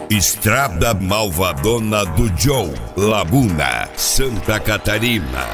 Estrada Malvadona do Joe, Laguna, Santa Catarina.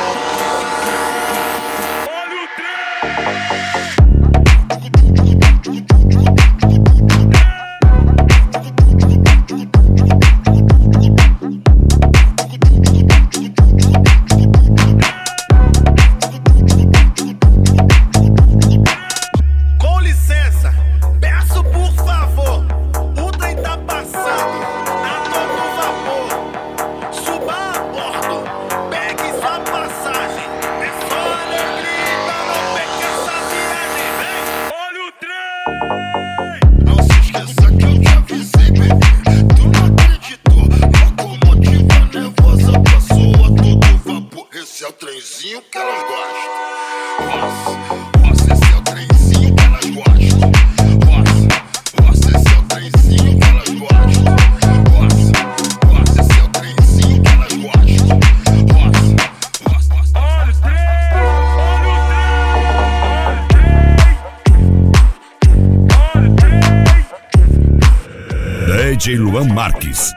Esse é o trenzinho que elas gostam. Roça, esse é o trenzinho que elas gostam. Roça, esse é o trenzinho que elas gostam. Roça, esse é o trenzinho que elas gostam. Olha o trem, olha o trem. DJ Luan Marques.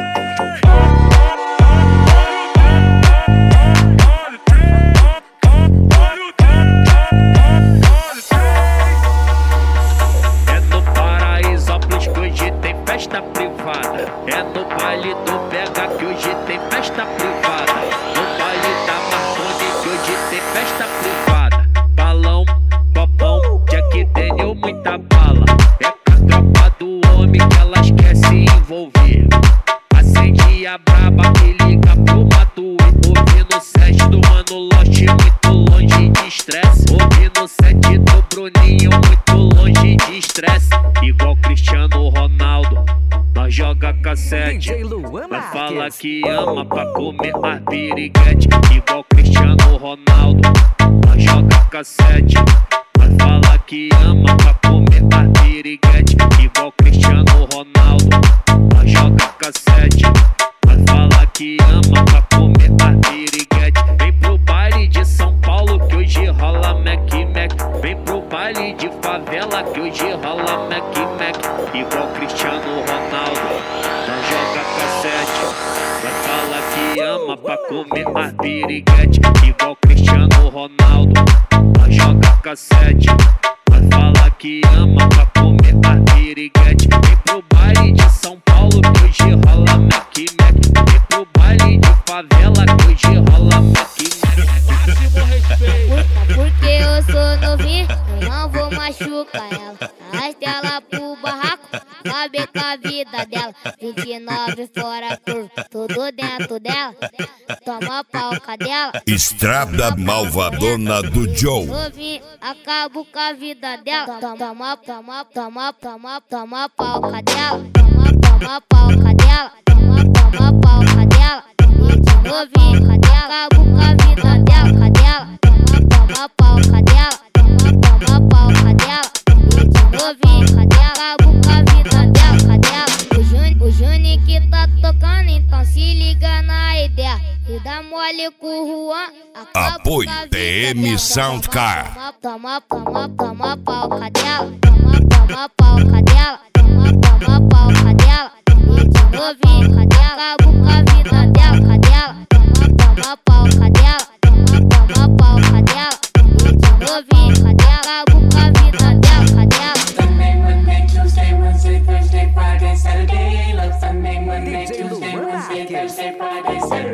É no baile do Pega que hoje tem festa privada. No baile da Marconi que hoje tem festa privada. Balão, copão, Jack Daniel, muita bala. É com a tropa do homem que elas quer se envolver. Acende a braba que liga pro Matuê. Ouvindo o set do Mano Lost, muito longe de estresse. Ouvindo o set do Bruninho, muito longe de estresse. Igual Cristiano Ronaldo, nós joga cassete, vai falar que ama pra comer as piriguete. Igual Cristiano Ronaldo, nós joga cassete, vai falar que ama pra comer as piriguete. Igual Cristiano Ronaldo, nós joga cassete, vai falar que ama pra comer as piriguete. Vem pro baile de São Paulo que hoje rola Mac. Vem pro baile de favela que hoje rola Mac. Igual Cristiano Ronaldo, nós joga cassete, vai falar que ama pra comer as piriguete. Igual Cristiano Ronaldo, nós joga cassete, vai falar que ama pra comer as piriguete. Vem pro baile de São Paulo que hoje rola Mac. Vem pro baile de favela que hoje rola Mac. Máximo respeito. Porque eu sou novinho, eu não vou machucar ela. Arrasta ela pro barraco, saber com a vida dela. 29 fora curva, tudo dentro dela. Toma pau, cadela. Estrada Malvadona do Joe. Novinho, acabo com a vida dela. Toma pau, cadela. Toma pau, cadela. Toma pau, cadela. Novinho, cadela. Acabo com a vida dela, cadela. Toma pau, cadela. Toma pau, cadela. Novinho, cadela. Acabo com a vida dela, cadela. O Juni que tá tocando, então se liga na ideia. E dá mole com o Juan. Apoio TM Soundcar. Toma pau, cadela. Toma pau, cadela. Toma pau, cadela. Novinho, cadela. Acabo com a vida dela, cadela. Toma pau, cadela. Toma pau, cadela. Novinho, cadela. Acabo com a vida dela, cadela. Sunday, Monday, Tuesday, Wednesday, Thursday, Friday, Saturday. Love Sunday, Monday, Tuesday, Wednesday, Thursday, Friday, Saturday.